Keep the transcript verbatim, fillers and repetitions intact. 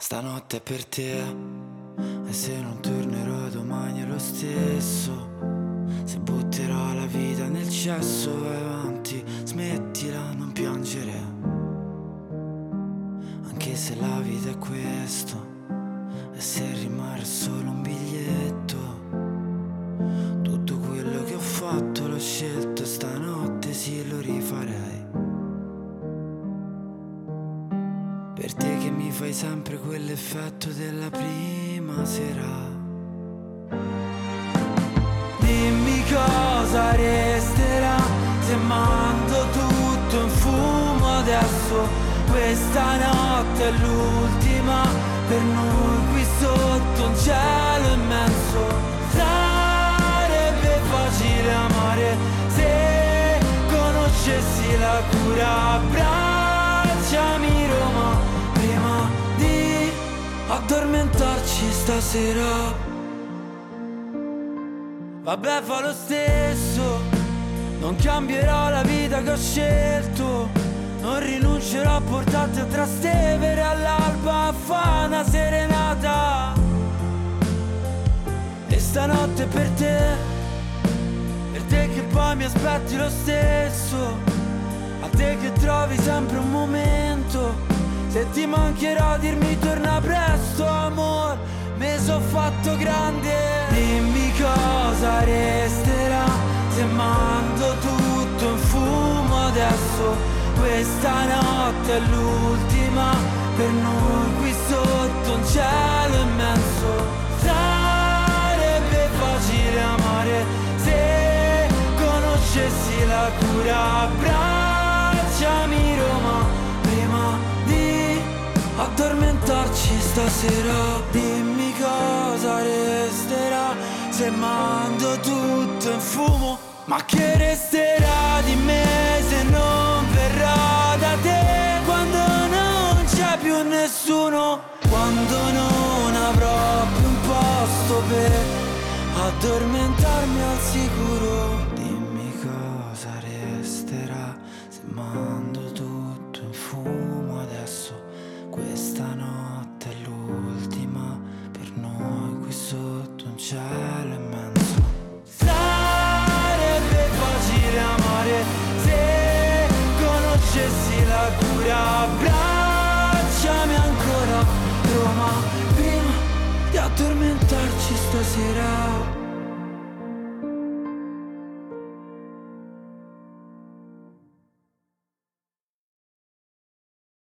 Stanotte è per te, e se non tornerò domani è lo stesso. Se butterò la vita nel cesso, vai avanti, smettila, non piangere. Anche se la vita è questo, e se rimane solo un biglietto. Tutto quello che ho fatto l'ho scelto, stanotte sì lo rifarei. Per te che mi fai sempre quell'effetto della prima sera. Dimmi cosa resterà se mando tutto in fumo adesso. Questa notte è l'ultima per noi qui sotto un cielo immenso. Sarebbe facile amare se conoscessi la cura. Abbracciami Roma prima di addormentarci stasera. Vabbè, fa lo stesso, non cambierò la vita che ho scelto. Non rinuncerò a portarti a Trastevere all'alba a fa' una serenata. E stanotte per te, per te che poi mi aspetti lo stesso. A te che trovi sempre un momento. Se ti mancherò dirmi torna presto amor, me so fatto grande. Dimmi cosa resterà se mando tutto in fumo adesso. Questa notte è l'ultima per noi qui sotto un cielo immenso. Sarebbe facile amare se conoscessi la cura. Abbracciami Roma prima di addormentarci stasera. Dimmi cosa resterà se mando tutto in fumo. Ma che resterà di me se non verrò da te? Quando non c'è più nessuno, quando non avrò più un posto per addormentarmi al sicuro. Dimmi cosa resterà se mando